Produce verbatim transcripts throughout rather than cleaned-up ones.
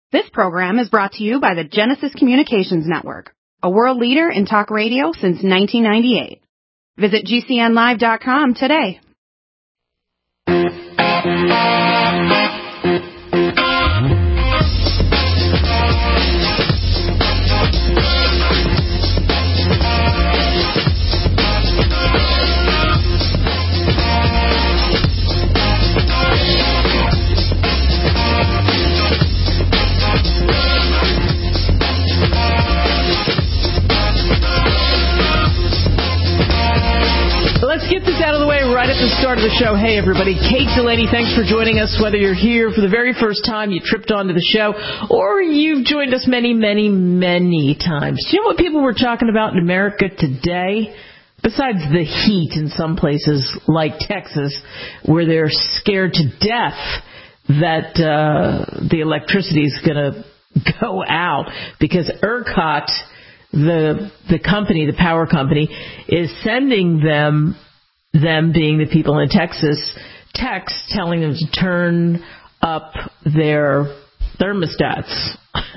This program is brought to you by the Genesis Communications Network, a world leader in talk radio since nineteen ninety-eight. Visit G C N live dot com today. Let's get this out of the way right at the start of the show. Hey, everybody. Kate Delaney, thanks for joining us. Whether you're here for the very first time, you tripped onto the show, or you've joined us many, many, many times. Do you know what people were talking about in America today? Besides the heat in some places like Texas, where they're scared to death that uh, the electricity is going to go out because ERCOT, the the company, the power company, is sending them, them being the people in Texas, texts telling them to turn up their thermostats.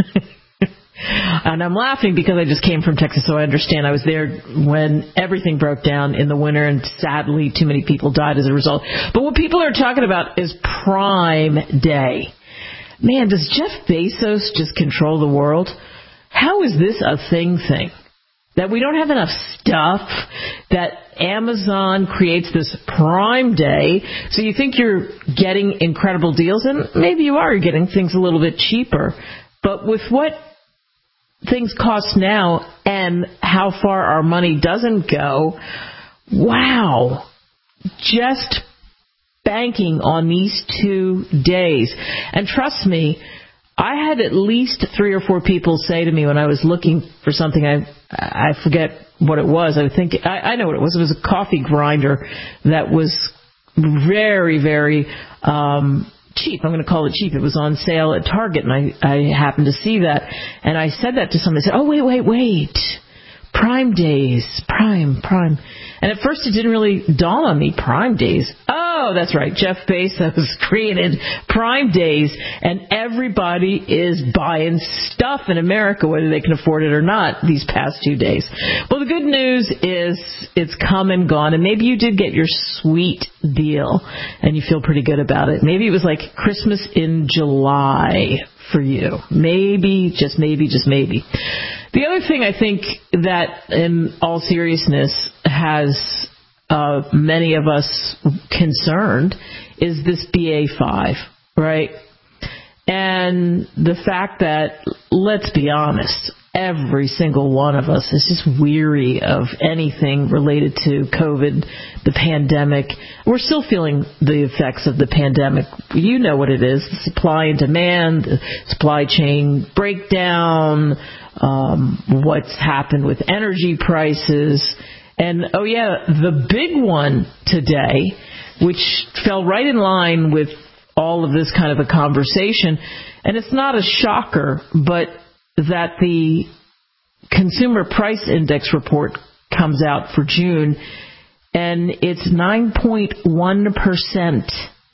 And I'm laughing because I just came from Texas, so I understand. I was there when everything broke down in the winter, and sadly too many people died as a result. But what people are talking about is Prime Day. Man, does Jeff Bezos just control the world? How is this a thing thing? That we don't have enough stuff, that Amazon creates this Prime Day, so you think you're getting incredible deals, and maybe you are, you're getting things a little bit cheaper. But with what things cost now and how far our money doesn't go, wow, just banking on these two days. And trust me, I had at least three or four people say to me when I was looking for something, I I forget what it was. I think I, I know what it was. It was a coffee grinder that was very, very um, cheap. I'm going to call it cheap. It was on sale at Target, and I, I happened to see that. And I said that to somebody. I said, oh, wait, wait, wait. Prime Days, Prime, Prime. And at first it didn't really dawn on me, Prime Days. Oh, that's right, Jeff Bezos created Prime Days, and everybody is buying stuff in America, whether they can afford it or not, these past two days. Well, the good news is it's come and gone, and maybe you did get your sweet deal, and you feel pretty good about it. Maybe it was like Christmas in July for you. Maybe, just maybe, just maybe. The other thing I think that, in all seriousness, has uh, many of us concerned is this B A five, right? And the fact that, let's be honest, every single one of us is just weary of anything related to COVID, the pandemic. We're still feeling the effects of the pandemic. You know what it is, the supply and demand, the supply chain breakdown, um, what's happened with energy prices. And, oh, yeah, the big one today, which fell right in line with all of this kind of a conversation, and it's not a shocker, but that the Consumer Price Index report comes out for June, and it's nine point one percent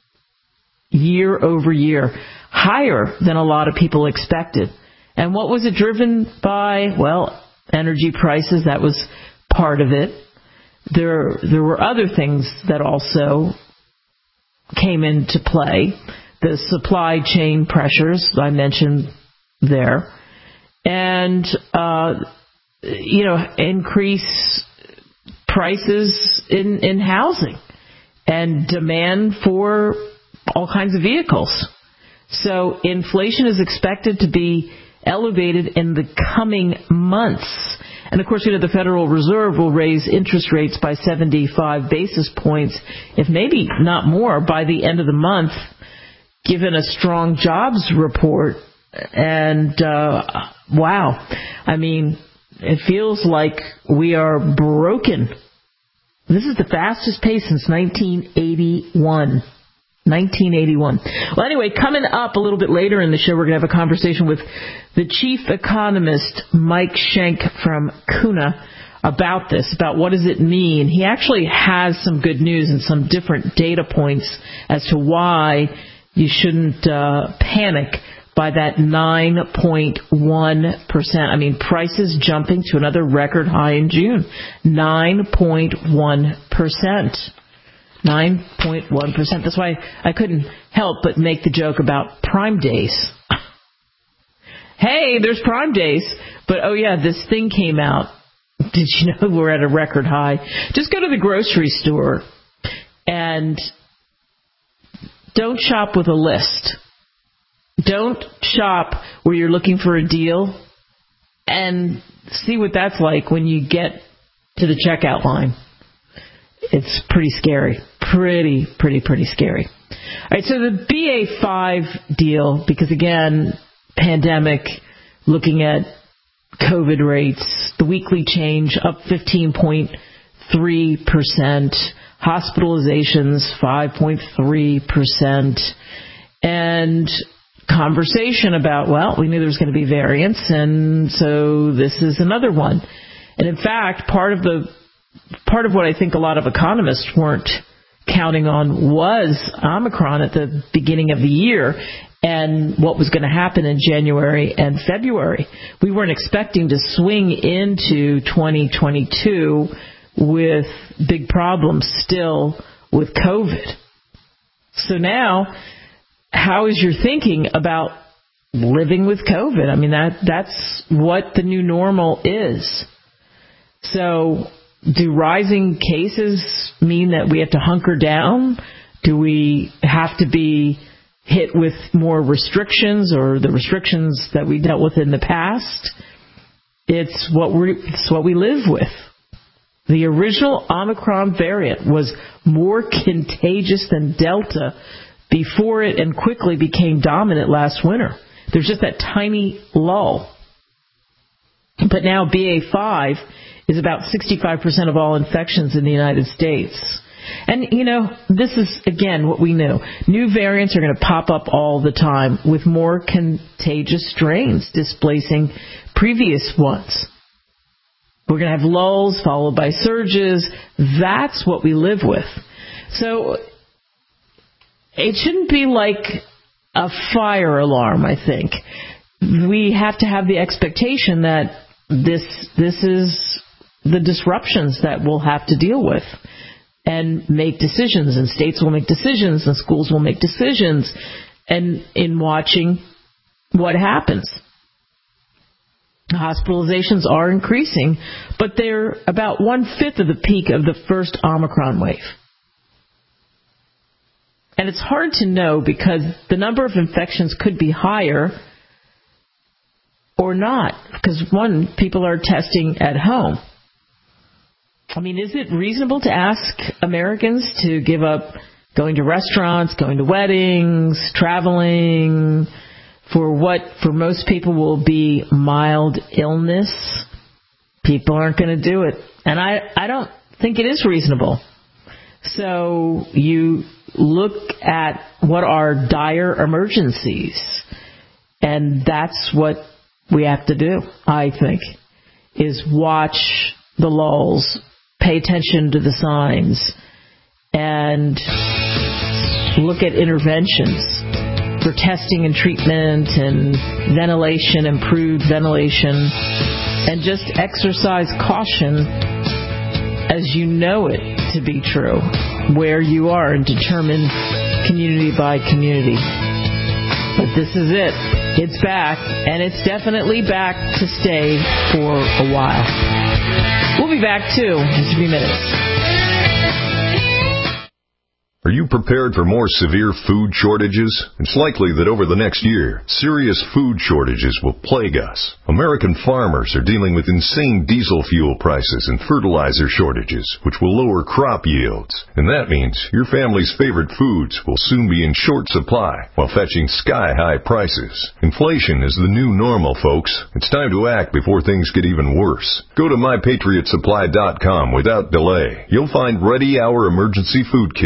year over year, higher than a lot of people expected. And what was it driven by? Well, energy prices, that was part of it. There, there were other things that also came into play. The supply chain pressures I mentioned there. And, uh, you know, increase prices in, in housing and demand for all kinds of vehicles. So inflation is expected to be elevated in the coming months. And, of course, you know, the Federal Reserve will raise interest rates by seventy-five basis points, if maybe not more, by the end of the month, given a strong jobs report. And, uh, wow, I mean, it feels like we are broken. This is the fastest pace since nineteen eighty-one. nineteen eighty-one. Well, anyway, coming up a little bit later in the show, we're going to have a conversation with the chief economist, Mike Schenck from CUNA, about this, about what does it mean. He actually has some good news and some different data points as to why you shouldn't uh, panic. by that nine point one percent. I mean, prices jumping to another record high in June. nine point one percent. nine point one percent. That's why I couldn't help but make the joke about Prime Days. Hey, there's Prime Days. But, oh, yeah, this thing came out. Did you know we're at a record high? Just go to the grocery store and don't shop with a list. Don't shop where you're looking for a deal and see what that's like when you get to the checkout line. It's pretty scary. Pretty, pretty, pretty scary. All right, so the B A five deal, because, again, pandemic, looking at COVID rates, the weekly change up fifteen point three percent, hospitalizations five point three percent, and conversation about, well, we knew there was going to be variants, and so this is another one. And in fact, part of the part of what I think a lot of economists weren't counting on was Omicron at the beginning of the year and what was going to happen in January and February. We weren't expecting to swing into twenty twenty-two with big problems still with COVID. So now, how is your thinking about living with COVID? I mean, that that's what the new normal is. So do rising cases mean that we have to hunker down? Do we have to be hit with more restrictions or the restrictions that we dealt with in the past? It's what we it's what we live with. The original Omicron variant was more contagious than Delta before it and quickly became dominant last winter. There's just that tiny lull. But now B A five is about sixty-five percent of all infections in the United States. And, you know, this is, again, what we knew. New variants are going to pop up all the time with more contagious strains displacing previous ones. We're going to have lulls followed by surges. That's what we live with. So it shouldn't be like a fire alarm, I think. We have to have the expectation that this this is the disruptions that we'll have to deal with and make decisions, and states will make decisions, and schools will make decisions, and in watching what happens. Hospitalizations are increasing, but they're about one-fifth of the peak of the first Omicron wave. And it's hard to know because the number of infections could be higher or not, because, one, people are testing at home. I mean, is it reasonable to ask Americans to give up going to restaurants, going to weddings, traveling, for what for most people will be mild illness? People aren't going to do it. And I, I don't think it is reasonable. So you look at what are dire emergencies, and that's what we have to do, I think, is watch the lulls, pay attention to the signs, and look at interventions for testing and treatment and ventilation, improved ventilation, and just exercise caution as you know it to be true where you are and determine community by community. But this is it. It's back, and it's definitely back to stay for a while. We'll be back, too, in just a few minutes. Are you prepared for more severe food shortages? It's likely that over the next year, serious food shortages will plague us. American farmers are dealing with insane diesel fuel prices and fertilizer shortages, which will lower crop yields. And that means your family's favorite foods will soon be in short supply while fetching sky-high prices. Inflation is the new normal, folks. It's time to act before things get even worse. Go to my patriot supply dot com without delay. You'll find ready-hour emergency food kits from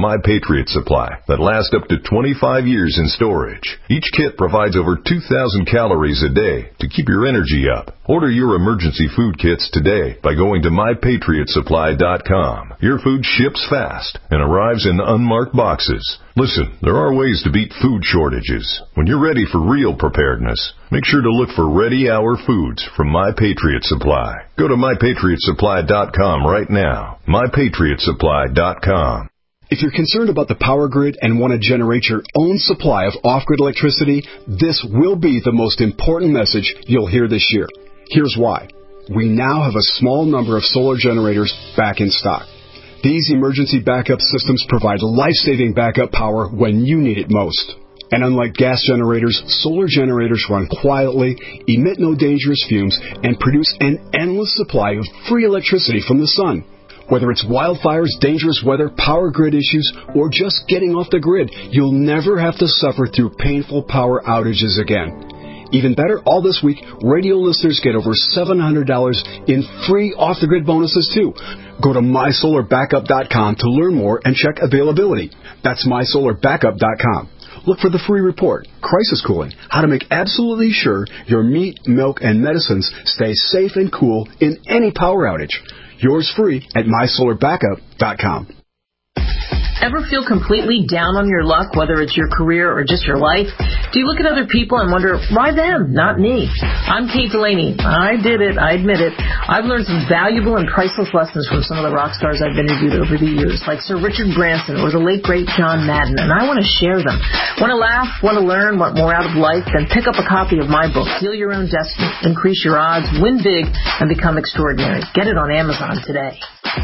My Patriot Supply that last up to twenty-five years in storage. Each kit provides over two thousand calories a day to keep your energy up. Order your emergency food kits today by going to my patriot supply dot com. Your food ships fast and arrives in unmarked boxes. Listen, there are ways to beat food shortages. When you're ready for real preparedness, make sure to look for Ready Hour Foods from My Patriot Supply. Go to my patriot supply dot com right now. my patriot supply dot com. If you're concerned about the power grid and want to generate your own supply of off-grid electricity, this will be the most important message you'll hear this year. Here's why. We now have a small number of solar generators back in stock. These emergency backup systems provide life-saving backup power when you need it most. And unlike gas generators, solar generators run quietly, emit no dangerous fumes, and produce an endless supply of free electricity from the sun. Whether it's wildfires, dangerous weather, power grid issues, or just getting off the grid, you'll never have to suffer through painful power outages again. Even better, all this week, radio listeners get over seven hundred dollars in free off-the-grid bonuses, too. Go to my solar backup dot com to learn more and check availability. That's my solar backup dot com. Look for the free report, Crisis Cooling, how to make absolutely sure your meat, milk, and medicines stay safe and cool in any power outage. Yours free at my solar backup dot com. Ever feel completely down on your luck, whether it's your career or just your life? Do you look at other people and wonder, why them, not me? I'm Kate Delaney. I did it. I admit it. I've learned some valuable and priceless lessons from some of the rock stars I've interviewed over the years, like Sir Richard Branson or the late, great John Madden, and I want to share them. Want to laugh, want to learn, want more out of life? Then pick up a copy of my book, Heal Your Own Destiny, Increase Your Odds, Win Big, and Become Extraordinary. Get it on Amazon today.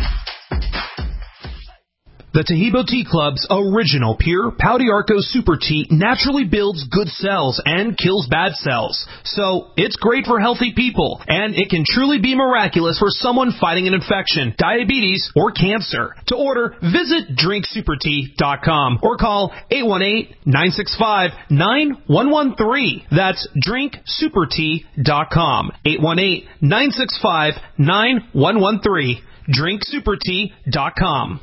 The Taheebo Tea Club's original pure Pau d'Arco Super Tea naturally builds good cells and kills bad cells. So it's great for healthy people, and it can truly be miraculous for someone fighting an infection, diabetes, or cancer. To order, visit drink super tea dot com or call eight one eight, nine six five, nine one one three. That's drink super tea dot com. eight one eight, nine six five, nine one one three. drink super tea dot com.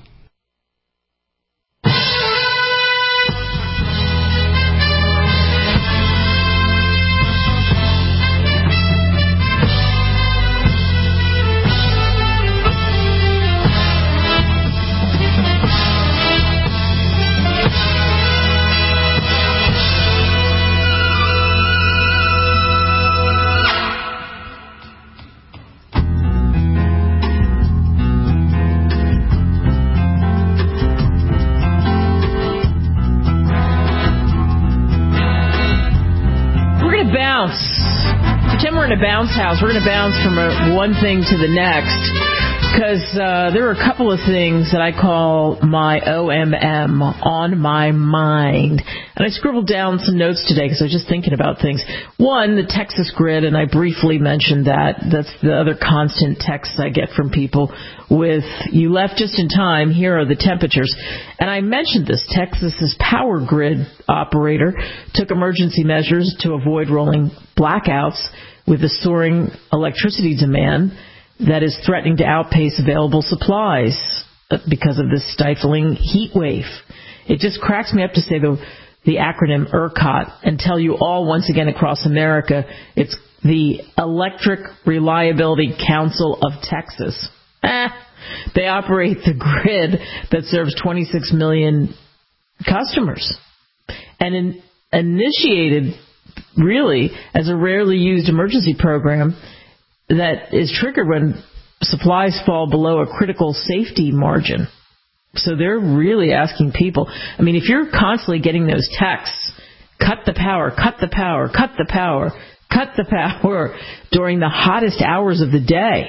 Pretend we're in a bounce house. We're going to bounce from a, one thing to the next, because uh, there are a couple of things that I call my O M M, on my mind. And I scribbled down some notes today because I was just thinking about things. One, the Texas grid, and I briefly mentioned that. That's the other constant texts I get from people with, you left just in time, here are the temperatures. And I mentioned this. Texas's power grid operator took emergency measures to avoid rolling blackouts with a soaring electricity demand that is threatening to outpace available supplies because of this stifling heat wave. It just cracks me up to say the, the acronym ERCOT and tell you all once again across America, it's the Electric Reliability Council of Texas. Eh, they operate the grid that serves twenty-six million customers and in, initiated really as a rarely used emergency program that is triggered when supplies fall below a critical safety margin. So they're really asking people. I mean, if you're constantly getting those texts, cut the power, cut the power, cut the power, cut the power during the hottest hours of the day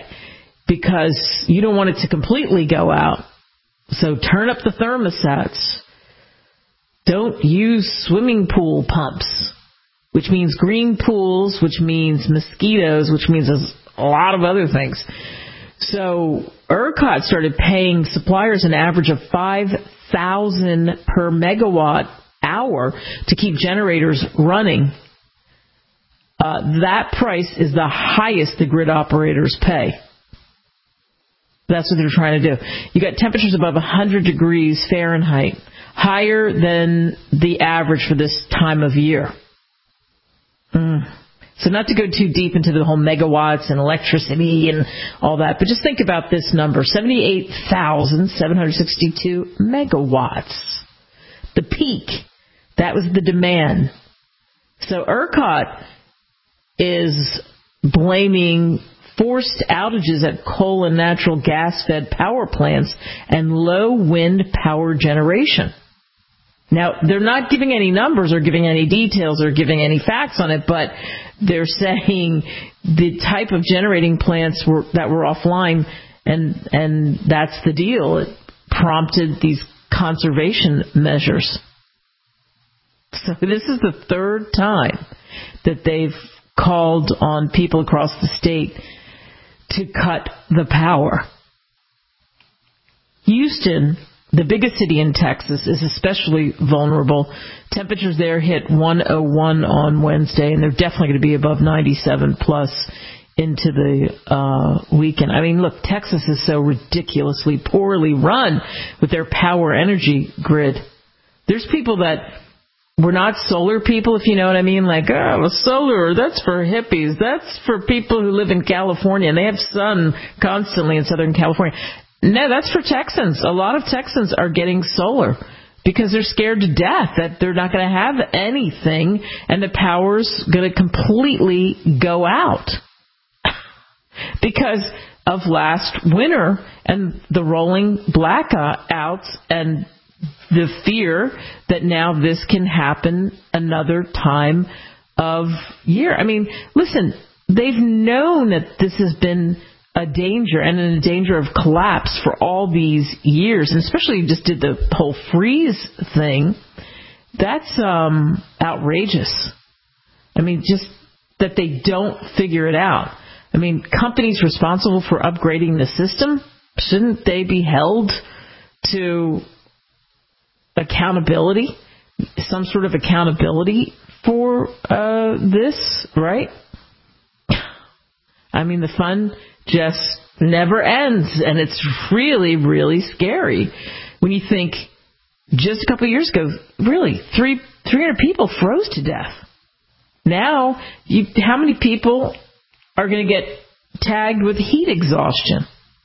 because you don't want it to completely go out. So turn up the thermostats. Don't use swimming pool pumps, which means green pools, which means mosquitoes, which means a lot of other things. So ERCOT started paying suppliers an average of five thousand dollars per megawatt hour to keep generators running. Uh, that price is the highest the grid operators pay. That's what they're trying to do. You got temperatures above one hundred degrees Fahrenheit, higher than the average for this time of year. Mm. So not to go too deep into the whole megawatts and electricity and all that, but just think about this number, seventy-eight thousand seven hundred sixty-two megawatts. The peak, that was the demand. So ERCOT is blaming forced outages at coal and natural gas-fed power plants and low wind power generation. Now, they're not giving any numbers or giving any details or giving any facts on it, but they're saying the type of generating plants were, that were offline, and and that's the deal. It prompted these conservation measures. So this is the third time that they've called on people across the state to cut the power. Houston, the biggest city in Texas, is especially vulnerable. Temperatures there hit one oh one on Wednesday, and they're definitely going to be above ninety-seven plus into the uh, weekend. I mean, look, Texas is so ridiculously poorly run with their power energy grid. There's people that were not solar people, if you know what I mean, like, oh, well, solar, that's for hippies. That's for people who live in California, and they have sun constantly in Southern California. No, that's for Texans. A lot of Texans are getting solar because they're scared to death that they're not going to have anything and the power's going to completely go out because of last winter and the rolling blackouts and the fear that now this can happen another time of year. I mean, listen, they've known that this has been a danger and in a danger of collapse for all these years, and especially just did the whole freeze thing. That's um, outrageous. I mean, just that they don't figure it out. I mean, companies responsible for upgrading the system, shouldn't they be held to accountability, some sort of accountability for uh, this, right? I mean, the fun just never ends, and it's really, really scary when you think just a couple of years ago, really, three, 300 people froze to death. Now, you, how many people are going to get tagged with heat exhaustion?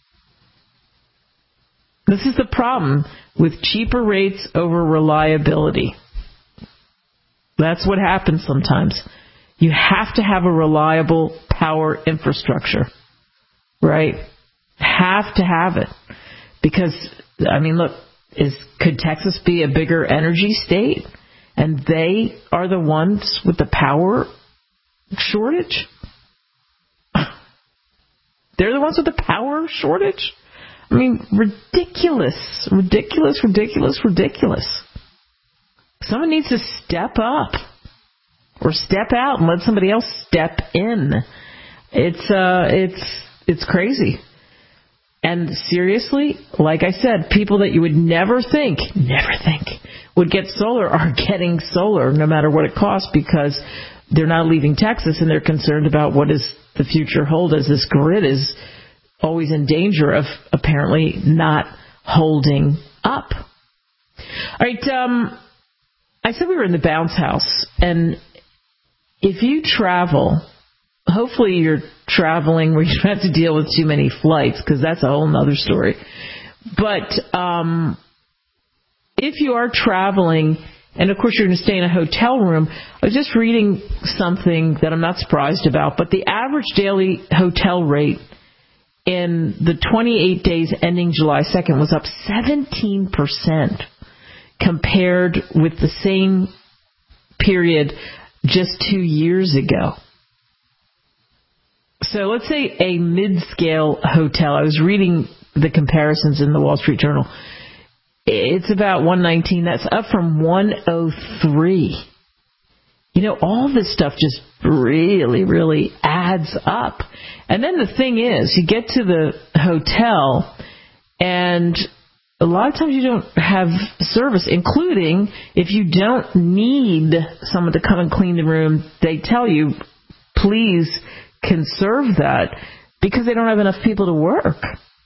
This is the problem with cheaper rates over reliability. That's what happens sometimes. You have to have a reliable power infrastructure, right? Have to have it. Because, I mean, look, is could Texas be a bigger energy state? And they are the ones with the power shortage? They're the ones with the power shortage? I mean, ridiculous, ridiculous, ridiculous, ridiculous. Someone needs to step up or step out and let somebody else step in. It's uh, it's it's crazy. And seriously, like I said, people that you would never think, never think, would get solar are getting solar no matter what it costs because they're not leaving Texas and they're concerned about what does the future hold as this grid is always in danger of apparently not holding up. All right, um, I said we were in the bounce house, and if you travel, hopefully you're traveling where you don't have to deal with too many flights, because that's a whole other story. But um, if you are traveling, and of course you're going to stay in a hotel room, I was just reading something that I'm not surprised about, but the average daily hotel rate in the twenty-eight days ending July second was up seventeen percent compared with the same period just two years ago. So let's say a mid-scale hotel. I was reading the comparisons in the Wall Street Journal. It's about one nineteen. That's up from one oh three. You know, all this stuff just really, really adds up. And then the thing is, you get to the hotel, and a lot of times you don't have service, including if you don't need someone to come and clean the room, they tell you, please conserve that, because they don't have enough people to work.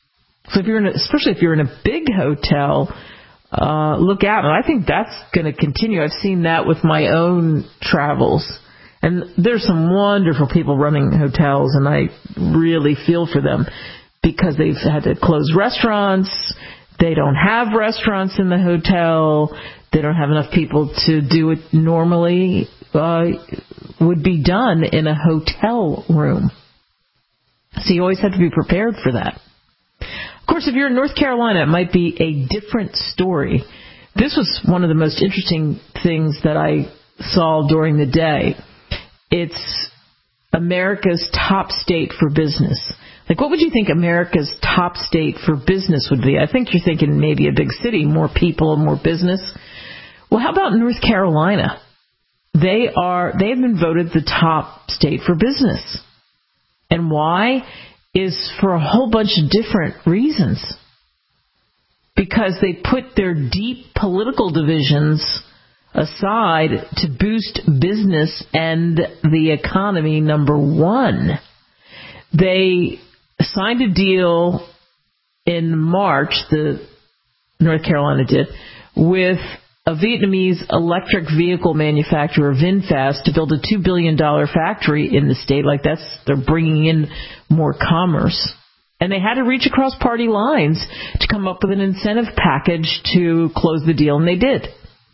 So if you're in a, especially if you're in a big hotel, uh, look out. And I think that's going to continue. I've seen that with my own travels. And there's some wonderful people running hotels, and I really feel for them because they've had to close restaurants. They don't have restaurants in the hotel. They don't have enough people to do it normally uh, would be done in a hotel room. So you always have to be prepared for that. Of course, if you're in North Carolina, it might be a different story. This was one of the most interesting things that I saw during the day. It's America's top state for business. Like, what would you think America's top state for business would be? I think you're thinking maybe a big city, more people and more business. Well, how about North Carolina? They are, they have been voted the top state for business. And why? Is for a whole bunch of different reasons. Because they put their deep political divisions aside to boost business and the economy, number one. They signed a deal in March, the North Carolina did, with a Vietnamese electric vehicle manufacturer, VinFast, to build a two billion dollars factory in the state. Like that's, they're bringing in more commerce. And they had to reach across party lines to come up with an incentive package to close the deal, and they did.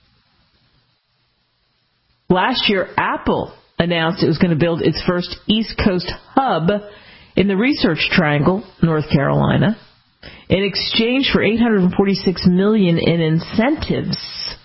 Last year, Apple announced it was going to build its first East Coast hub in the Research Triangle, North Carolina, in exchange for eight hundred forty-six million dollars in incentives.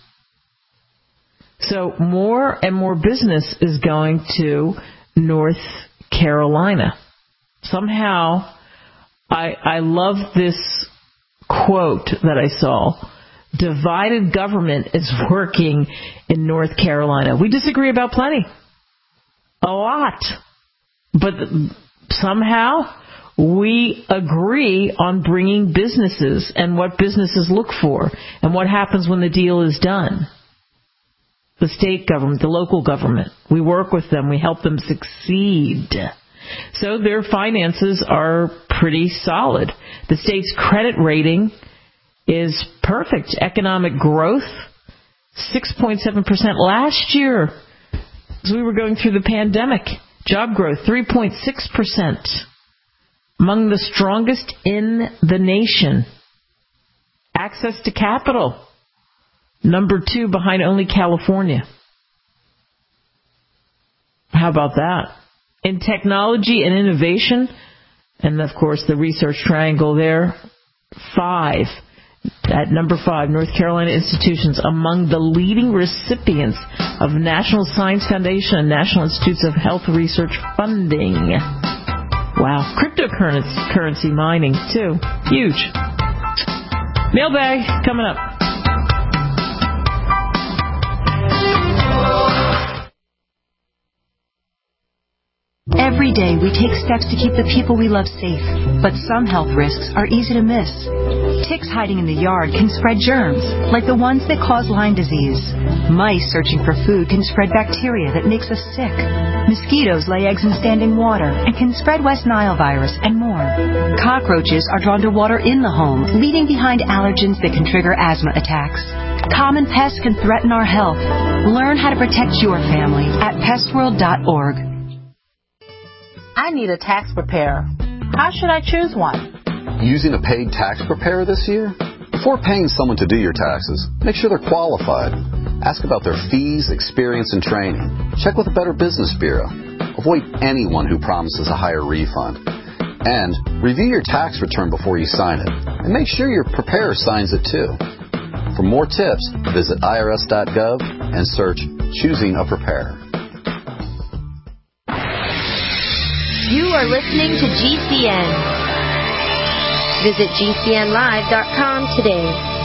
So more and more business is going to North Carolina. Somehow, I, I love this quote that I saw. Divided government is working in North Carolina. We disagree about plenty. A lot. But somehow we agree on bringing businesses and what businesses look for and what happens when the deal is done. The state government, the local government. We work with them. We help them succeed. So their finances are pretty solid. The state's credit rating is perfect. Economic growth, six point seven percent last year as we were going through the pandemic. Job growth, three point six percent. Among the strongest in the nation. Access to capital, number two behind only California. How about that? In technology and innovation, and of course the Research Triangle there, five. At number five, North Carolina institutions among the leading recipients of National Science Foundation and National Institutes of Health Research funding. Wow. Cryptocurrency mining, too. Huge. Mailbag coming up. Every day we take steps to keep the people we love safe, but some health risks are easy to miss. Ticks hiding in the yard can spread germs, like the ones that cause Lyme disease. Mice searching for food can spread bacteria that makes us sick. Mosquitoes lay eggs in standing water and can spread West Nile virus and more. Cockroaches are drawn to water in the home, leaving behind allergens that can trigger asthma attacks. Common pests can threaten our health. Learn how to protect your family at pest world dot org. I need a tax preparer. How should I choose one? Using a paid tax preparer this year? Before paying someone to do your taxes, make sure they're qualified. Ask about their fees, experience, and training. Check with a Better Business Bureau. Avoid anyone who promises a higher refund. And review your tax return before you sign it. And make sure your preparer signs it too. For more tips, visit I R S dot gov and search Choosing a Preparer. You are listening to G C N. Visit G C N live dot com today.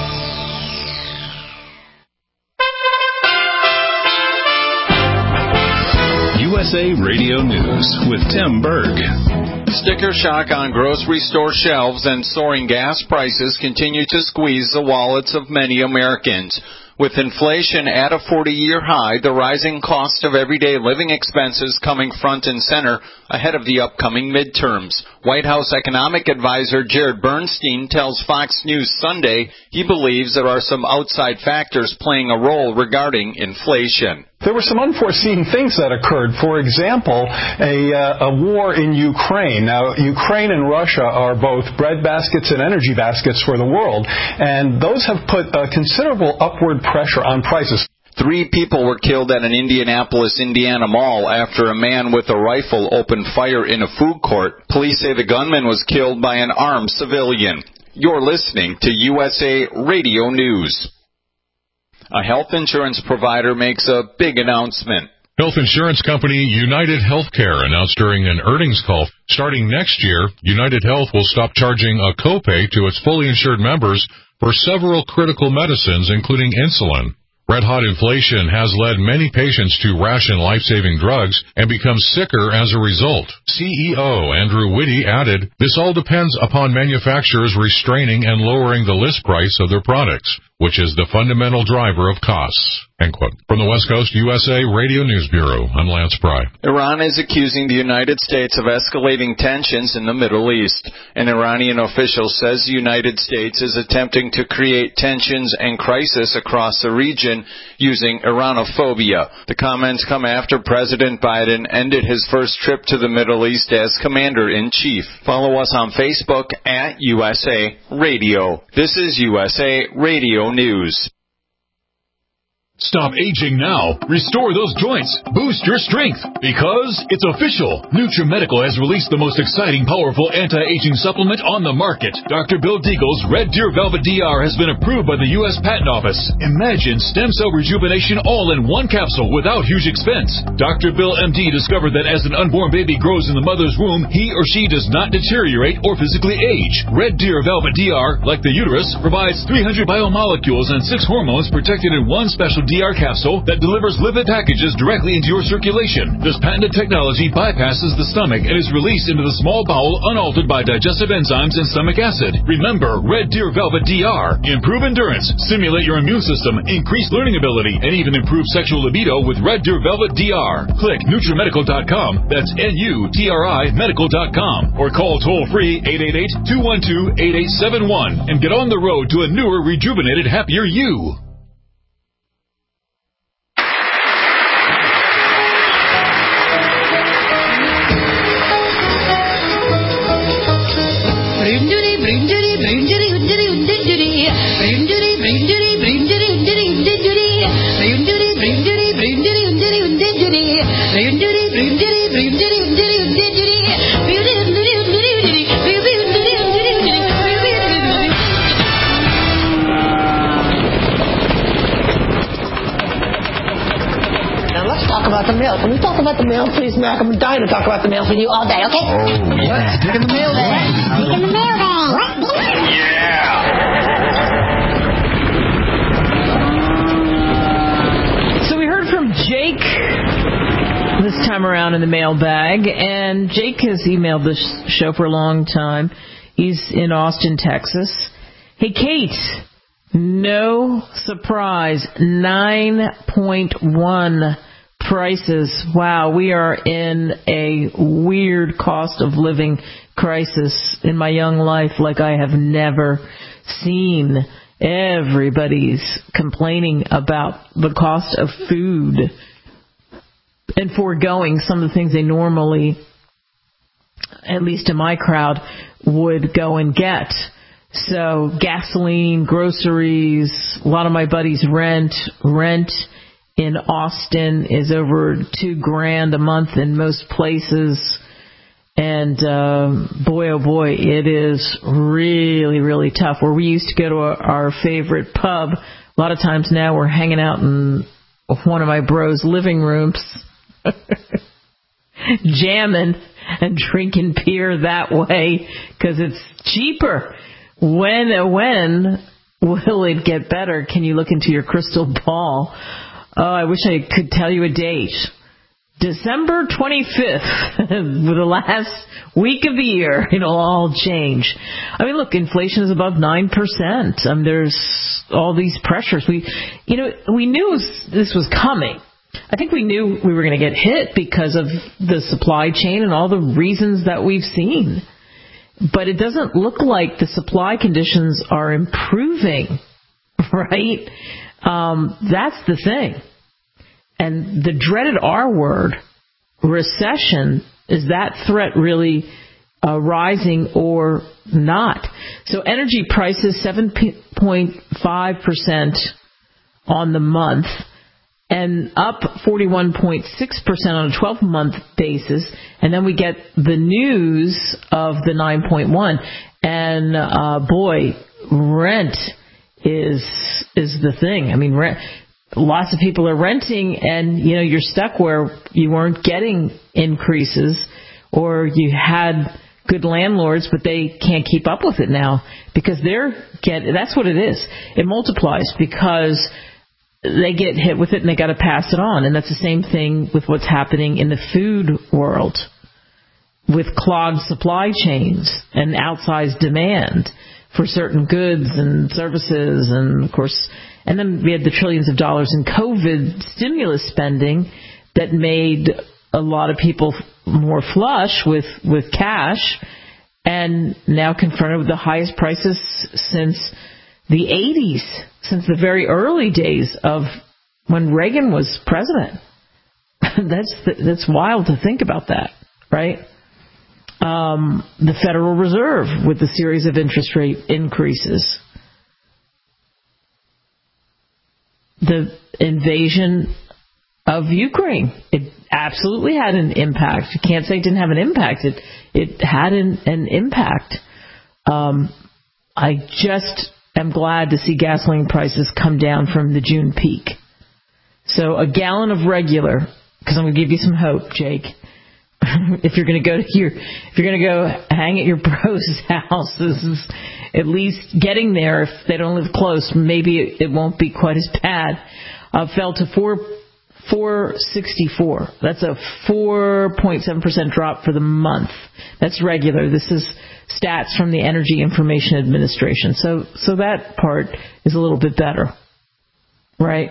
U S A Radio News with Tim Berg. Sticker shock on grocery store shelves and soaring gas prices continue to squeeze the wallets of many Americans. With inflation at a forty-year high, the rising cost of everyday living expenses coming front and center ahead of the upcoming midterms. White House economic advisor Jared Bernstein tells Fox News Sunday he believes there are some outside factors playing a role regarding inflation. There were some unforeseen things that occurred. For example, a, uh, a war in Ukraine. Now, Ukraine and Russia are both bread baskets and energy baskets for the world, and those have put a considerable upward pressure on prices. Three people were killed at an Indianapolis, Indiana mall after a man with a rifle opened fire in a food court. Police say the gunman was killed by an armed civilian. You're listening to U S A Radio News. A health insurance provider makes a big announcement. Health insurance company United Healthcare announced during an earnings call, starting next year, United Health will stop charging a copay to its fully insured members for several critical medicines, including insulin. Red-hot inflation has led many patients to ration life-saving drugs and become sicker as a result. C E O Andrew Whitty added, "This all depends upon manufacturers restraining and lowering the list price of their products, which is the fundamental driver of costs." End quote. From the West Coast U S A Radio News Bureau, I'm Lance Pry. Iran is accusing the United States of escalating tensions in the Middle East. An Iranian official says the United States is attempting to create tensions and crisis across the region using Iranophobia. The comments come after President Biden ended his first trip to the Middle East as Commander-in-Chief. Follow us on Facebook at U S A Radio. This is U S A Radio News. Stop aging now. Restore those joints. Boost your strength. Because it's official. NutriMedical has released the most exciting, powerful anti-aging supplement on the market. Doctor Bill Deagle's Red Deer Velvet D R has been approved by the U S Patent Office. Imagine stem cell rejuvenation all in one capsule without huge expense. Doctor Bill M D discovered that as an unborn baby grows in the mother's womb, he or she does not deteriorate or physically age. Red Deer Velvet D R, like the uterus, provides three hundred biomolecules and six hormones protected in one special D R capsule that delivers lipid packages directly into your circulation. This patented technology bypasses the stomach and is released into the small bowel unaltered by digestive enzymes and stomach acid. Remember, Red Deer Velvet D R. Improve endurance, stimulate your immune system, increase learning ability, and even improve sexual libido with Red Deer Velvet D R. Click NutriMedical dot com, that's N U T R I medical dot com, or call toll-free eight eight eight, two one two, eight eight seven one and get on the road to a newer, rejuvenated, happier you. About the mail. Can we talk about the mail, please, Mac? I'm dying to talk about the mail with you all day, okay? Oh, yeah. Stick in the mail bag. Stick in the mail bag. Oh, yeah. So we heard from Jake this time around in the mailbag, and Jake has emailed this show for a long time. He's in Austin, Texas. Hey, Kate, no surprise, nine point one prices. Wow, we are in a weird cost of living crisis in my young life like I have never seen. Everybody's complaining about the cost of food and foregoing some of the things they normally, at least in my crowd, would go and get. So gasoline, groceries, a lot of my buddies rent, rent in Austin is over two grand a month in most places. And uh, boy, oh boy, it is really, really tough. Where we used to go to our, our favorite pub, a lot of times now we're hanging out in one of my bros' living rooms, jamming and drinking beer that way because it's cheaper. When, when will it get better? Can you look into your crystal ball? Oh, I wish I could tell you a date. December twenty-fifth, with the last week of the year, it'll all change. I mean, look, inflation is above nine percent. Um, there's all these pressures. We, you know, we knew this was coming. I think we knew we were going to get hit because of the supply chain and all the reasons that we've seen. But it doesn't look like the supply conditions are improving, right? Um, that's the thing. And the dreaded R word, recession, is that threat really uh, rising or not? So energy prices, seven point five percent on the month, and up forty-one point six percent on a twelve-month basis. And then we get the news of the nine point one. And, uh, boy, rent is is the thing. I mean, rent... Lots of people are renting, and, you know, you're stuck where you weren't getting increases, or you had good landlords, but they can't keep up with it now because they're get. That's what it is. It multiplies because they get hit with it and they got to pass it on. And that's the same thing with what's happening in the food world with clogged supply chains and outsized demand for certain goods and services, and, of course, and then we had the trillions of dollars in COVID stimulus spending that made a lot of people more flush with, with cash, and now confronted with the highest prices since the eighties, since the very early days of when Reagan was president. that's that's wild to think about that, right? Um, the Federal Reserve with a series of interest rate increases. The invasion of Ukraine, it absolutely had an impact. You can't say it didn't have an impact. It it had an, an impact. Um, I just am glad to see gasoline prices come down from the June peak. So a gallon of regular, because I'm going to give you some hope, Jake. if you're going to go to your, if you're going to go hang at your bro's house, this is at least getting there. If they don't live close, maybe it, it won't be quite as bad. Uh, fell to four four sixty four. That's a four point seven percent drop for the month. That's regular. This is stats from the Energy Information Administration. So so that part is a little bit better, right?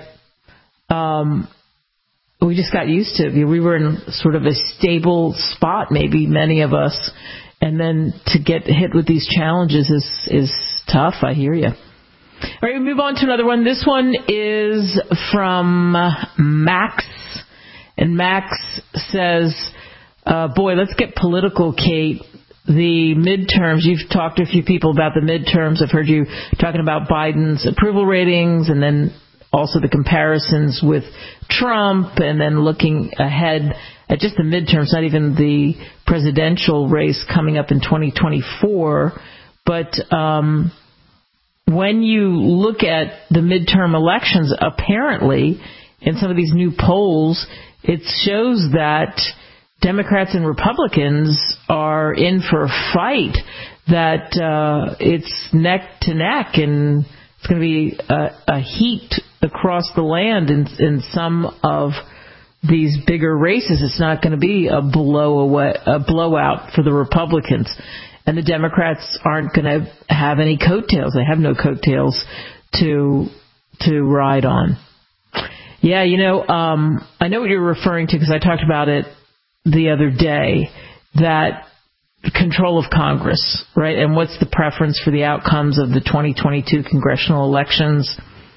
Um. We just got used to it. We were in sort of a stable spot, maybe many of us, and then to get hit with these challenges is is tough. I hear you. All right, we move on to another one. This one is from Max, and Max says, uh, boy, let's get political, Kate. The midterms, you've talked to a few people about the midterms. I've heard you talking about Biden's approval ratings, and then also the comparisons with Trump, and then looking ahead at just the midterms, not even the presidential race coming up in twenty twenty-four. But um, when you look at the midterm elections, apparently, in some of these new polls, it shows that Democrats and Republicans are in for a fight, that uh, it's neck to neck, and it's going to be a, a heat across the land in, in some of these bigger races. It's not going to be a blow away, a blowout for the Republicans, and the Democrats aren't going to have any coattails. They have no coattails to to ride on. Yeah, you know, um, I know what you're referring to because I talked about it the other day. That control of Congress, right? And what's the preference for the outcomes of the twenty twenty-two congressional elections?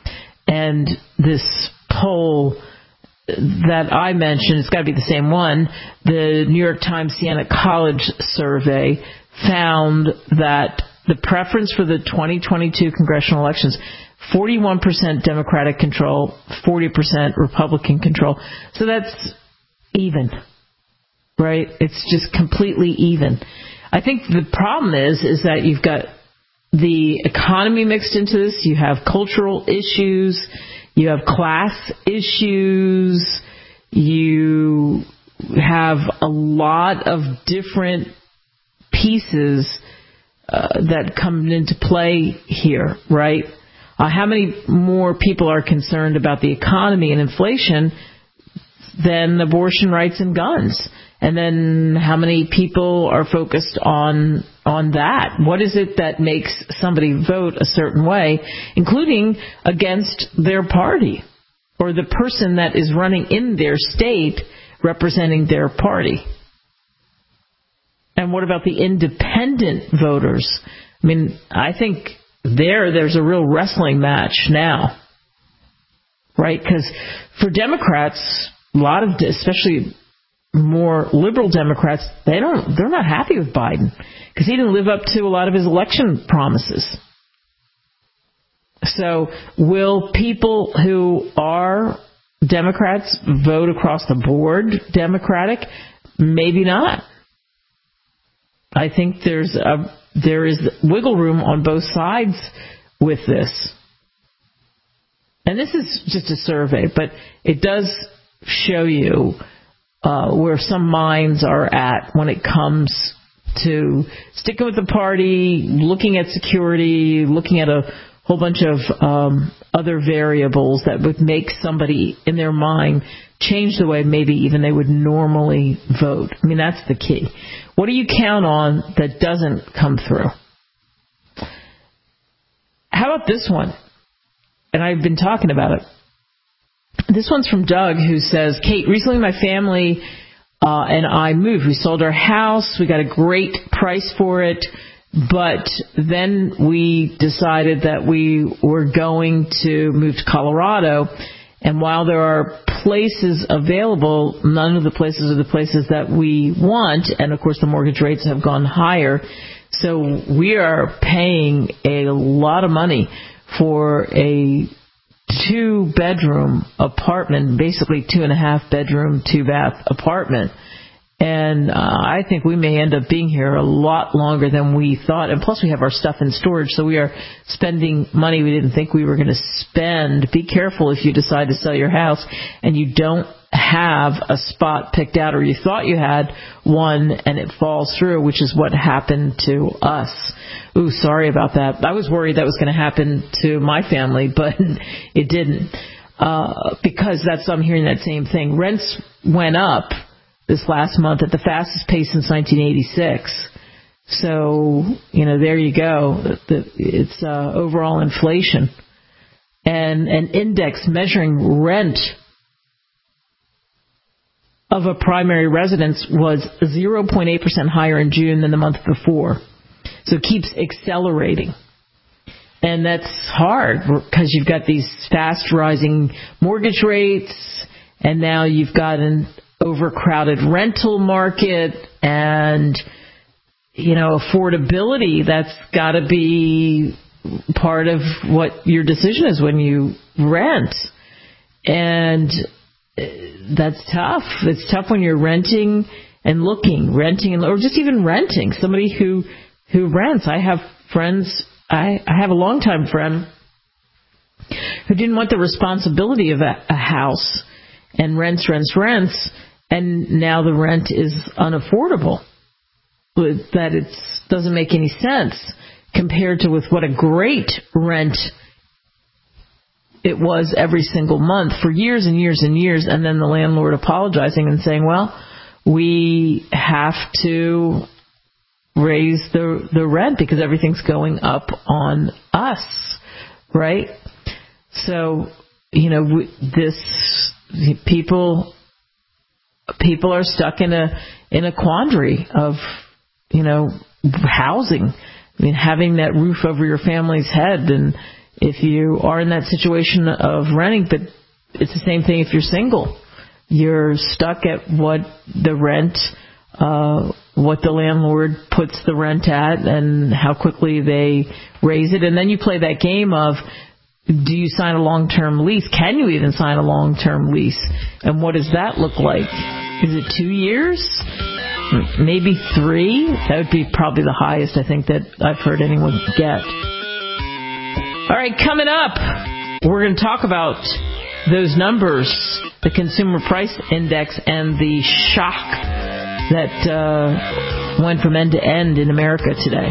And this poll that I mentioned, it's got to be the same one. The New York Times Siena College survey found that the preference for the twenty twenty-two congressional elections, forty-one percent Democratic control, forty percent Republican control. So that's even. Right? It's just completely even. I think the problem is, is that you've got the economy mixed into this. You have cultural issues. You have class issues. You have a lot of different pieces uh, that come into play here, right? Uh, how many more people are concerned about the economy and inflation than abortion rights and guns? And then how many people are focused on on that? What is it that makes somebody vote a certain way, including against their party or the person that is running in their state representing their party? And what about the independent voters? I mean, I think there there's a real wrestling match now, right? Because for Democrats, a lot of, especially more liberal Democrats, they don't, they're not happy with Biden because he didn't live up to a lot of his election promises. So will people who are Democrats vote across the board Democratic? Maybe not. I think there's a, there is wiggle room on both sides with this. And this is just a survey, but it does show you uh, where some minds are at when it comes to sticking with the party, looking at security, looking at a whole bunch of um, other variables that would make somebody in their mind change the way maybe even they would normally vote. I mean, that's the key. What do you count on that doesn't come through? How about this one? And I've been talking about it. This one's from Doug, who says, Kate, recently my family uh, and I moved. We sold our house. We got a great price for it. But then we decided that we were going to move to Colorado. And while there are places available, none of the places are the places that we want. And, of course, the mortgage rates have gone higher. So we are paying a lot of money for a two-bedroom apartment, basically two-and-a-half-bedroom, two-bath apartment. And uh, I think we may end up being here a lot longer than we thought. And plus we have our stuff in storage, so we are spending money we didn't think we were going to spend. Be careful if you decide to sell your house and you don't have a spot picked out, or you thought you had one and it falls through, which is what happened to us. Ooh, sorry about that. I was worried that was going to happen to my family, but it didn't. Uh, because that's, I'm hearing that same thing. Rents went up this last month at the fastest pace since nineteen eighty-six. So, you know, there you go. It's uh, overall inflation. And an index measuring rent of a primary residence was zero point eight percent higher in June than the month before. So it keeps accelerating. And that's hard because you've got these fast rising mortgage rates, and now you've got an overcrowded rental market, and, you know, affordability. That's got to be part of what your decision is when you rent. And that's tough. It's tough when you're renting and looking, renting, and, or just even renting. Somebody who who rents. I have friends, I, I have a longtime friend who didn't want the responsibility of a, a house and rents, rents, rents, and now the rent is unaffordable. That it doesn't make any sense compared to with what a great rent it was every single month for years and years and years, and then the landlord apologizing and saying, well, we have to raise the the rent because everything's going up on us, right? So, you know, this people people are stuck in a in a quandary of, you know, housing. I mean, having that roof over your family's head. And if you are in that situation of renting, but it's the same thing if you're single. You're stuck at what the rent, uh, what the landlord puts the rent at and how quickly they raise it. And then you play that game of, do you sign a long-term lease? Can you even sign a long-term lease? And what does that look like? Is it two years? Maybe three? That would be probably the highest, I think, that I've heard anyone get. All right, coming up, we're going to talk about those numbers, the Consumer Price Index, and the shock that uh, went from end to end in America today.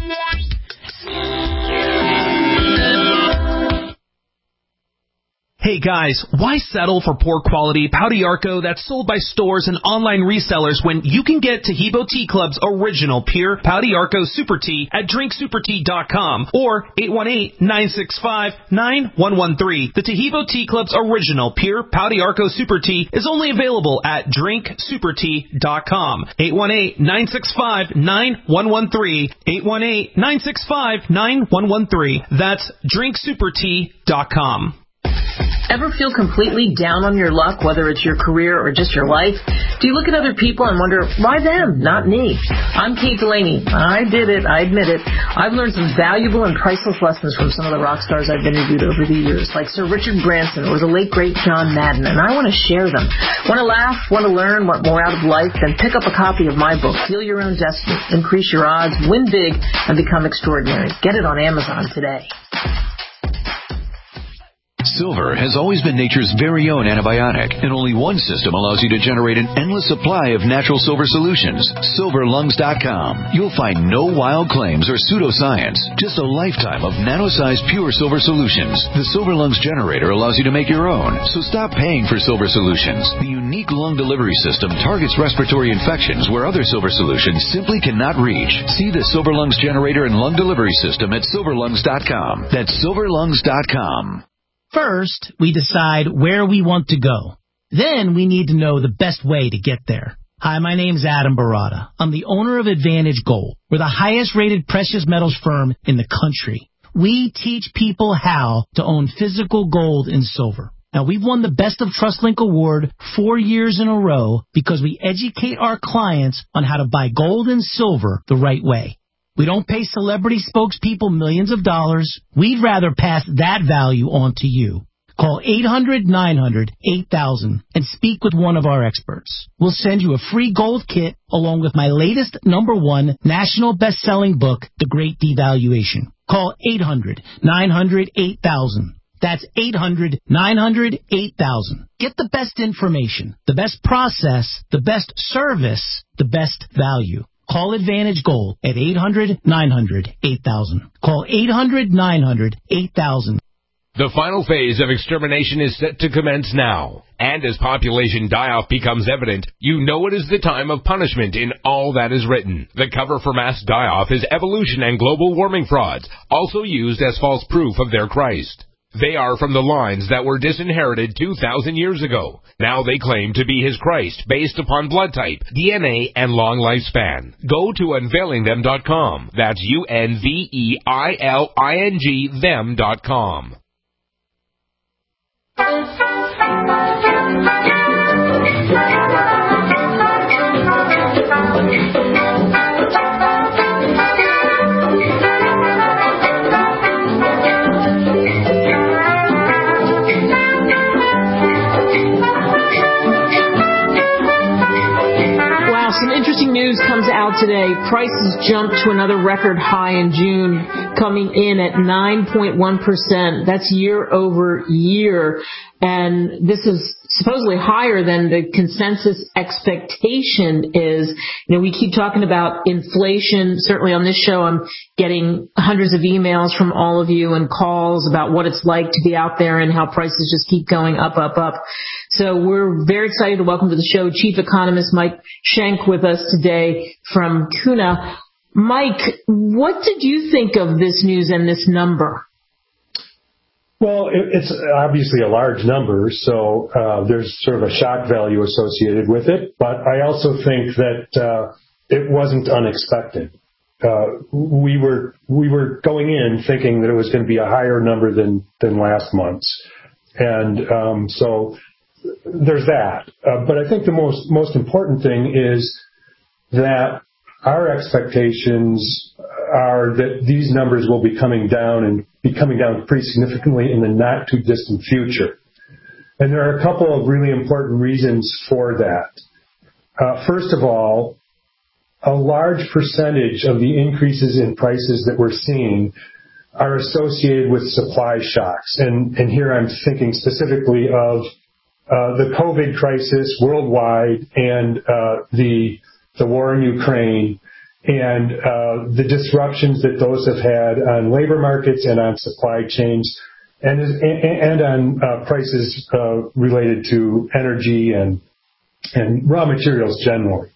Hey, Hey guys, why settle for poor quality Pau d'Arco that's sold by stores and online resellers when you can get Taheebo Tea Club's original pure Pau d'Arco Super Tea at drink super tea dot com or eight one eight, nine six five, nine one one three. The Taheebo Tea Club's original pure Pau d'Arco Super Tea is only available at drink super tea dot com. eight one eight, nine six five, nine one one three. eight one eight, nine six five, nine one one three. That's drink super tea dot com. Ever feel completely down on your luck, whether it's your career or just your life? Do you look at other people and wonder, why them, not me? I'm Kate Delaney. I did it. I admit it. I've learned some valuable and priceless lessons from some of the rock stars I've interviewed over the years, like Sir Richard Branson or the late, great John Madden, and I want to share them. Want to laugh, want to learn, want more out of life? Then pick up a copy of my book, Feel Your Own Destiny, Increase Your Odds, Win Big, and Become Extraordinary. Get it on Amazon today. Silver has always been nature's very own antibiotic, and only one system allows you to generate an endless supply of natural silver solutions. silver lungs dot com. You'll find no wild claims or pseudoscience, just a lifetime of nano-sized pure silver solutions. The Silver Lungs generator allows you to make your own, so stop paying for silver solutions. The unique lung delivery system targets respiratory infections where other silver solutions simply cannot reach. See the Silver Lungs generator and lung delivery system at silver lungs dot com. That's silver lungs dot com. First, we decide where we want to go. Then we need to know the best way to get there. Hi, my name's Adam Barada. I'm the owner of Advantage Gold. We're the highest-rated precious metals firm in the country. We teach people how to own physical gold and silver. Now, we've won the Best of TrustLink Award four years in a row because we educate our clients on how to buy gold and silver the right way. We don't pay celebrity spokespeople millions of dollars. We'd rather pass that value on to you. Call eight hundred, nine hundred, eight thousand and speak with one of our experts. We'll send you a free gold kit along with my latest number one national best-selling book, The Great Devaluation. Call eight hundred, nine hundred, eight thousand. That's eight hundred, nine hundred, eight thousand. Get the best information, the best process, the best service, the best value. Call Advantage Gold at eight hundred, nine hundred, eight thousand. Call eight hundred, nine hundred, eight thousand. The final phase of extermination is set to commence now. And as population die-off becomes evident, you know it is the time of punishment in all that is written. The cover for mass die-off is evolution and global warming frauds, also used as false proof of their Christ. They are from the lines that were disinherited two thousand years ago. Now they claim to be his Christ based upon blood type, D N A, and long lifespan. Go to unveiling them dot com. That's U N V E I L I N G them dot com. Some interesting news comes out today. Prices jumped to another record high in June, coming in at nine point one percent. That's year over year. And this is supposedly higher than the consensus expectation is. You know, we keep talking about inflation. Certainly on this show, I'm getting hundreds of emails from all of you and calls about what it's like to be out there and how prices just keep going up, up, up. So we're very excited to welcome to the show Chief Economist Mike Schenk with us today from Kuna. Mike, what did you think of this news and this number? Well, it's obviously a large number, so uh, there's sort of a shock value associated with it. But I also think that uh, it wasn't unexpected. Uh, we were we were going in thinking that it was going to be a higher number than than last month's, and um, so there's that. Uh, but I think the most most important thing is that our expectations are that these numbers will be coming down and be coming down pretty significantly in the not too distant future. And there are a couple of really important reasons for that. Uh, first of all, a large percentage of the increases in prices that we're seeing are associated with supply shocks. And, and here I'm thinking specifically of uh, the COVID crisis worldwide and uh, the the war in Ukraine and uh, the disruptions that those have had on labor markets and on supply chains. and and on uh, prices uh, related to energy and and raw materials generally.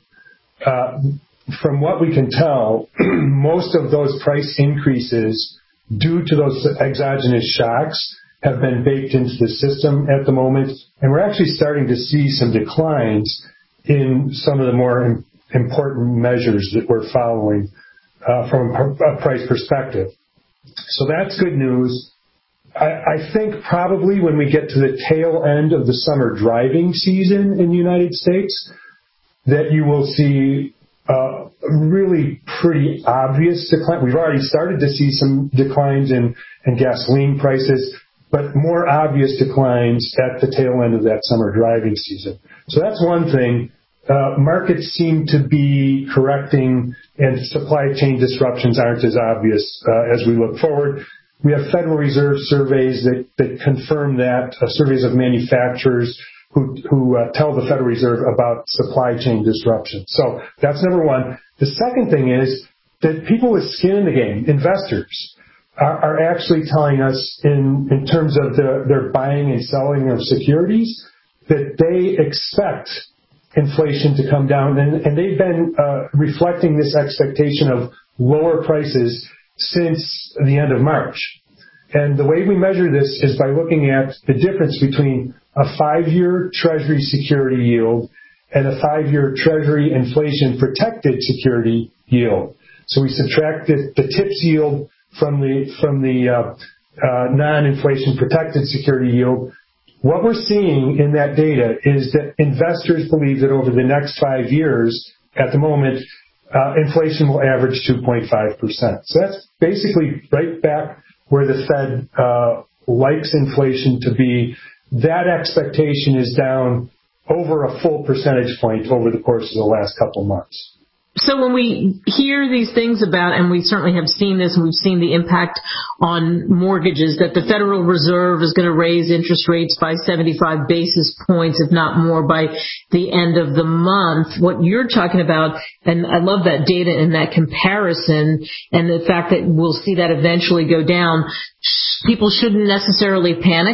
Uh, from what we can tell, most of those price increases due to those exogenous shocks have been baked into the system at the moment, and we're actually starting to see some declines in some of the more important measures that we're following uh, from a price perspective. So that's good news. I, I think probably when we get to the tail end of the summer driving season in the United States, that you will see uh, really pretty obvious decline. We've already started to see some declines in, in gasoline prices, but more obvious declines at the tail end of that summer driving season. So that's one thing. Uh, markets seem to be correcting, and supply chain disruptions aren't as obvious uh, as we look forward. We have Federal Reserve surveys that, that confirm that, uh, surveys of manufacturers who, who uh, tell the Federal Reserve about supply chain disruption. So that's number one. The second thing is that people with skin in the game, investors, are, are actually telling us in, in terms of the, their buying and selling of securities that they expect inflation to come down, and, and they've been uh, reflecting this expectation of lower prices since the end of March. And the way we measure this is by looking at the difference between a five-year Treasury security yield and a five-year Treasury inflation-protected security yield. So we subtract the, the TIPS yield from the from the uh, uh, non-inflation-protected security yield. What we're seeing in that data is that investors believe that over the next five years, at the moment, uh, inflation will average two point five percent. So that's basically right back where the Fed uh, likes inflation to be. That expectation is down over a full percentage point over the course of the last couple of months. So when we hear these things about, and we certainly have seen this, and we've seen the impact on mortgages, that the Federal Reserve is going to raise interest rates by seventy-five basis points, if not more, by the end of the month. What you're talking about, and I love that data and that comparison, and the fact that we'll see that eventually go down, people shouldn't necessarily panic?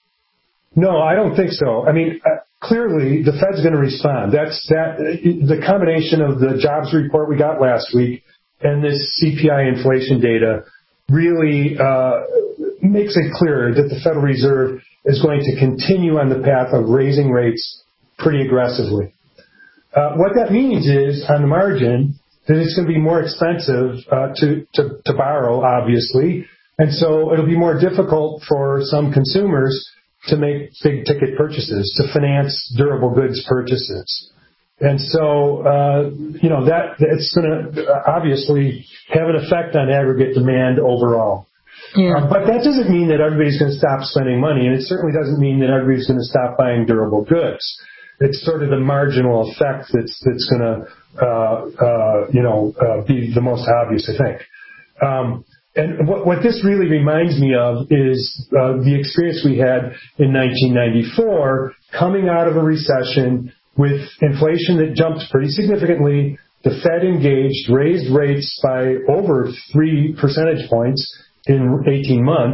No, I don't think so. I mean, uh, clearly the Fed's going to respond. That's that. The combination of the jobs report we got last week and this C P I inflation data really uh, makes it clear that the Federal Reserve is going to continue on the path of raising rates pretty aggressively. Uh, what that means is, on the margin, that it's going to be more expensive uh, to, to to borrow, obviously, and so it'll be more difficult for some consumers to make big ticket purchases, to finance durable goods purchases. And so, uh, you know, that it's going to obviously have an effect on aggregate demand overall. Yeah. Uh, but that doesn't mean that everybody's going to stop spending money, and it certainly doesn't mean that everybody's going to stop buying durable goods. It's sort of the marginal effect that's that's going to, uh, uh, you know, uh, be the most obvious, I think. Um, And what, what this really reminds me of is uh, the experience we had in nineteen ninety-four, coming out of a recession with inflation that jumped pretty significantly. The Fed engaged, raised rates by over three percentage points in eighteen months,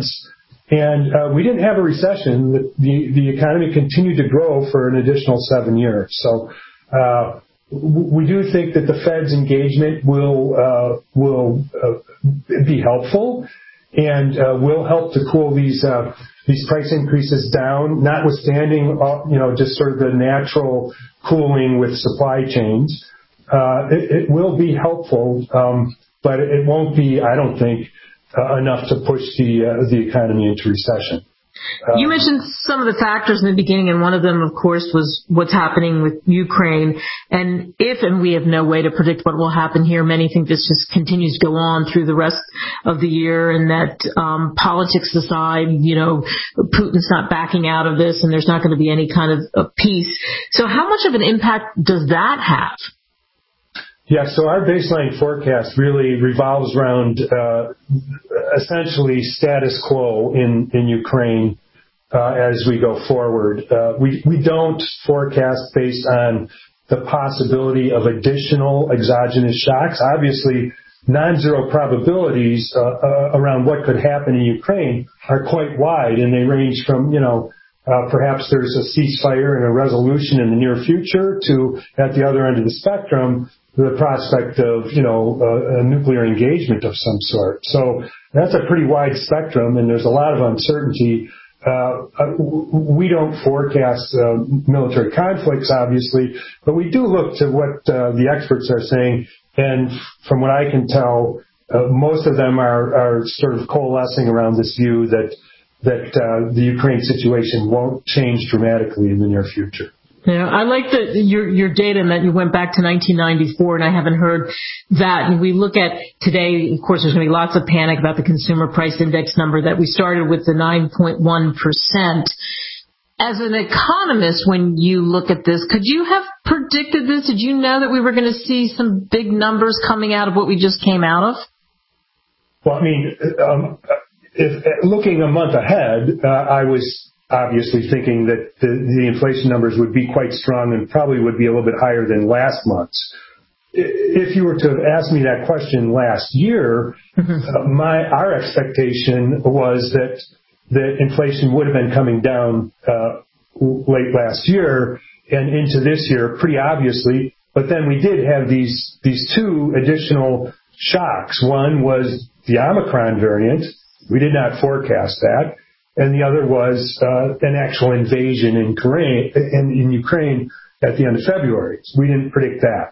and uh, we didn't have a recession. The, the, the economy continued to grow for an additional seven years. So uh, we do think that the Fed's engagement will uh, will uh, be helpful and uh, will help to cool these uh, these price increases down, notwithstanding uh, you know just sort of the natural cooling with supply chains. Uh, it, it will be helpful, um, but it won't be, I don't think, uh, enough to push the uh, the economy into recession. Um, you mentioned some of the factors in the beginning, and one of them, of course, was what's happening with Ukraine. And if, and we have no way to predict what will happen here, many think this just continues to go on through the rest of the year, and that um, politics aside, you know, Putin's not backing out of this, and there's not going to be any kind of, of peace. So how much of an impact does that have? Yeah, so our baseline forecast really revolves around uh, essentially status quo in, in Ukraine uh, as we go forward. Uh, we, we don't forecast based on the possibility of additional exogenous shocks. Obviously, non-zero probabilities uh, uh, around what could happen in Ukraine are quite wide, and they range from, you know, uh, perhaps there's a ceasefire and a resolution in the near future to, at the other end of the spectrum, the prospect of, you know, uh, a nuclear engagement of some sort. So that's a pretty wide spectrum, and there's a lot of uncertainty. Uh, we don't forecast uh, military conflicts, obviously, but we do look to what uh, the experts are saying. And from what I can tell, uh, most of them are, are sort of coalescing around this view that that uh, the Ukraine situation won't change dramatically in the near future. Yeah, I like the, your your data and that you went back to nineteen ninety-four, and I haven't heard that. And we look at today, of course, there's going to be lots of panic about the consumer price index number that we started with the nine point one percent. As an economist, when you look at this, could you have predicted this? Did you know that we were going to see some big numbers coming out of what we just came out of? Well, I mean, um, if, looking a month ahead, uh, I was obviously thinking that the, the inflation numbers would be quite strong and probably would be a little bit higher than last month's. If you were to have asked me that question last year, mm-hmm. uh, my our expectation was that that inflation would have been coming down uh, late last year and into this year, pretty obviously. But then we did have these these two additional shocks. One was the Omicron variant. We did not forecast that. And the other was uh, an actual invasion in Ukraine, in, in Ukraine at the end of February. We didn't predict that.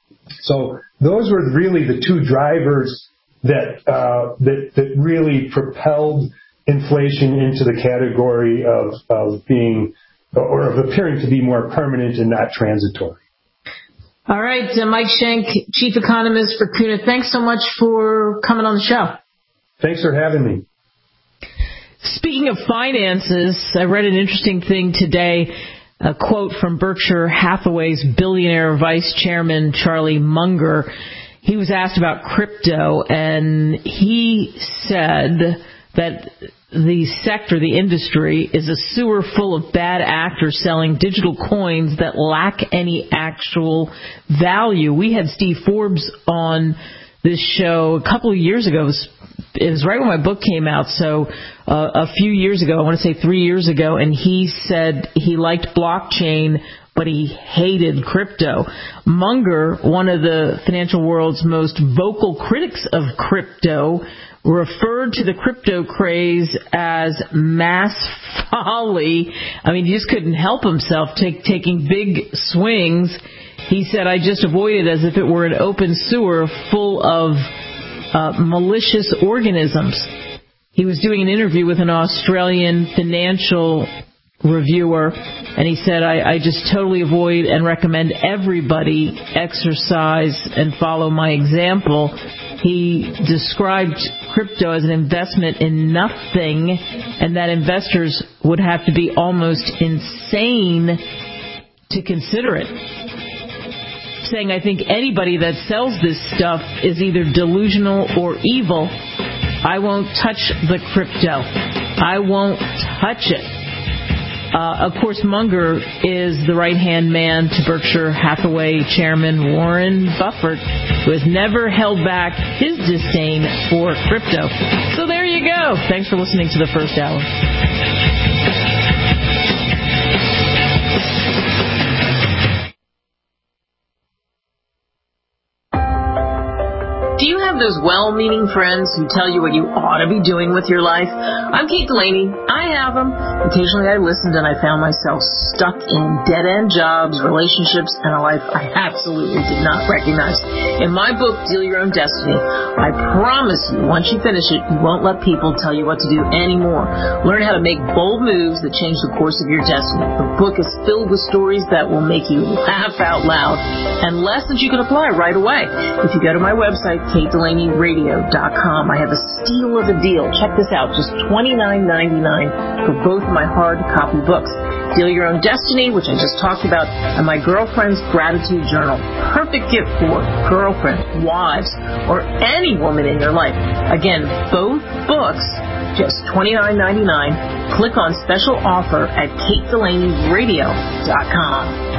So those were really the two drivers that uh, that, that really propelled inflation into the category of, of being or of appearing to be more permanent and not transitory. All right, uh, Mike Schenk, Chief Economist for CUNA. Thanks so much for coming on the show. Thanks for having me. Speaking of finances, I read an interesting thing today, a quote from Berkshire Hathaway's billionaire vice chairman, Charlie Munger. He was asked about crypto, and he said that the sector, the industry, is a sewer full of bad actors selling digital coins that lack any actual value. We had Steve Forbes on this show a couple of years ago. It was, it was right when my book came out, so uh, a few years ago, I want to say three years ago, and he said he liked blockchain, but he hated crypto. Munger, one of the financial world's most vocal critics of crypto, referred to the crypto craze as mass folly. I mean, he just couldn't help himself take, taking big swings. He said, I just avoid it as if it were an open sewer full of uh, malicious organisms. He was doing an interview with an Australian financial reviewer, and he said, I, I just totally avoid and recommend everybody exercise and follow my example. He described crypto as an investment in nothing, and that investors would have to be almost insane to consider it. Saying, I think anybody that sells this stuff is either delusional or evil. I won't touch the crypto. I won't touch it. Uh, of course, Munger is the right-hand man to Berkshire Hathaway chairman Warren Buffett, who has never held back his disdain for crypto. So there you go. Thanks for listening to the first hour. Do you have those well-meaning friends who tell you what you ought to be doing with your life? I'm Kate Delaney. I have them. Occasionally I listened and I found myself stuck in dead-end jobs, relationships, and a life I absolutely did not recognize. In my book, Deal Your Own Destiny, I promise you, once you finish it, you won't let people tell you what to do anymore. Learn how to make bold moves that change the course of your destiny. The book is filled with stories that will make you laugh out loud and lessons you can apply right away. If you go to my website, kate delaney radio dot com. I have a steal of a deal. Check this out, just twenty-nine ninety-nine for both of my hard copy books. Deal Your Own Destiny, which I just talked about, and my Girlfriend's Gratitude Journal. Perfect gift for girlfriends, wives, or any woman in your life. Again, both books, just twenty-nine ninety-nine. Click on special offer at kate delaney radio dot com.